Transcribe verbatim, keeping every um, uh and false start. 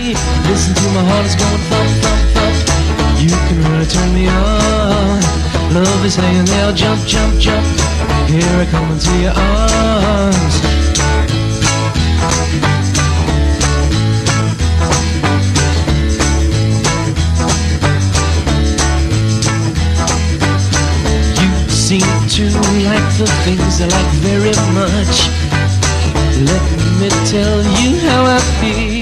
Listen to my heart, it's going thump, thump, thump. You can really turn me on. Love is hanging there, jump, jump, jump. Here I come into your arms. You seem to like the things I like very much. Let me tell you how I feel.